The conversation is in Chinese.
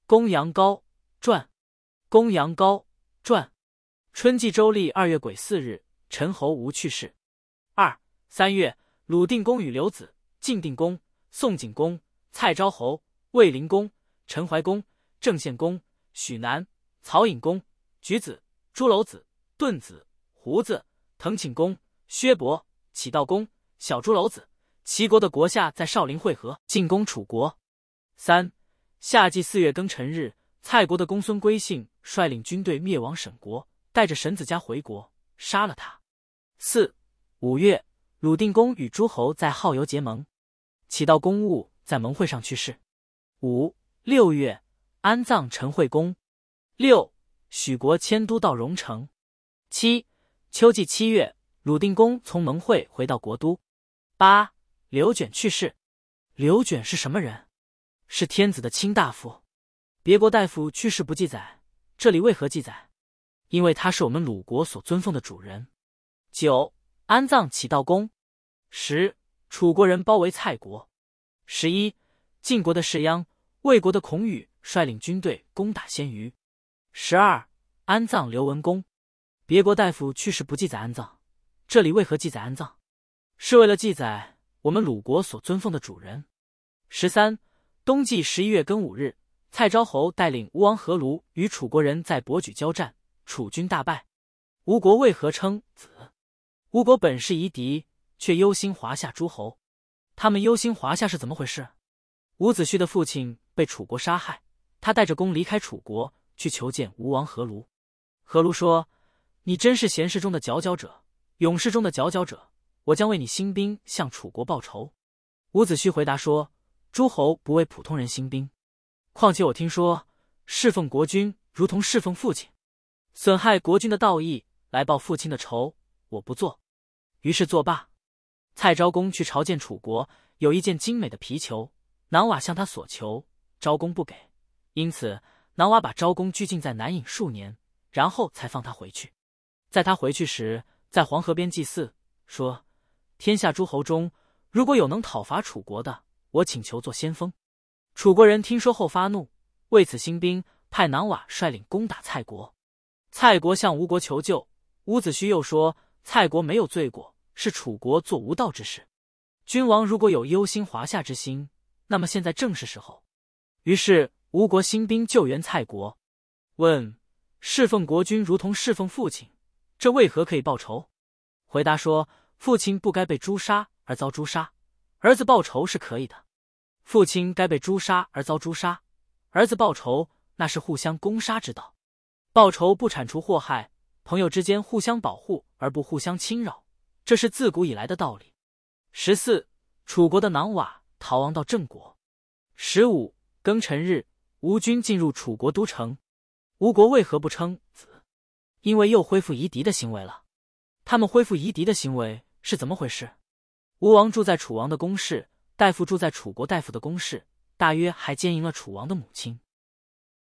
公羊羔传，公羊羔传。春季周历2月癸巳日，陈侯吴去世。3月，鲁定公与刘子、晋定公、宋景公、蔡昭侯、卫灵公、陈怀公、郑献公、许南、曹尹公、举子、朱楼子、顿子、胡子、滕顷公、薛伯、启道公、小朱楼子，齐国的国下在少陵会合，进攻楚国。夏季4月庚辰日，蔡国的公孙归信率领军队灭亡沈国，带着沈子嘉回国，杀了他。5月，鲁定公与诸侯在好游结盟，启道公务在盟会上去世。6月，安葬陈惠公。许国迁都到荣城。秋季7月，鲁定公从盟会回到国都。刘卷去世。刘卷是什么人？是天子的卿大夫。别国大夫去世不记载，这里为何记载？因为他是我们鲁国所尊奉的主人。安葬启道公。楚国人包围蔡国。晋国的士鞅、魏国的孔宇率领军队攻打鲜于。安葬刘文公。别国大夫去世不记载安葬，这里为何记载安葬？是为了记载我们鲁国所尊奉的主人。冬季11月庚午日，蔡昭侯带领吴王阖庐与楚国人在伯举交战，楚军大败。吴国为何称子？吴国本是夷狄，却忧心华夏诸侯。他们忧心华夏是怎么回事？伍子胥的父亲被楚国杀害，他带着弓离开楚国，去求见吴王阖庐。阖庐说：“你真是贤士中的佼佼者，勇士中的佼佼者，我将为你兴兵向楚国报仇。”伍子胥回答说：“诸侯不为普通人兴兵，况且我听说侍奉国君如同侍奉父亲，损害国君的道义来报父亲的仇，我不做。”于是作罢。蔡昭公去朝见楚国，有一件精美的皮球，囊瓦向他所求，昭公不给，因此囊瓦把昭公拘禁在南尹数年，然后才放他回去。在他回去时，在黄河边祭祀，说：“天下诸侯中，如果有能讨伐楚国的，我请求做先锋。”楚国人听说后发怒，为此兴兵，派囊瓦率领攻打蔡国。蔡国向吴国求救，伍子胥又说：“蔡国没有罪过，是楚国做无道之事。君王如果有忧心华夏之心，那么现在正是时候。”于是吴国兴兵救援蔡国。问：侍奉国君如同侍奉父亲，这为何可以报仇？回答说：父亲不该被诛杀而遭诛杀，儿子报仇是可以的；父亲该被诛杀而遭诛杀，儿子报仇那是互相攻杀之道。报仇不铲除祸害，朋友之间互相保护而不互相侵扰，这是自古以来的道理。楚国的囊瓦逃亡到郑国。庚辰日，吴军进入楚国都城。吴国为何不称子？因为又恢复夷狄的行为了。他们恢复夷狄的行为是怎么回事？吴王住在楚王的宫室，大夫住在楚国大夫的宫室，大约还奸淫了楚王的母亲。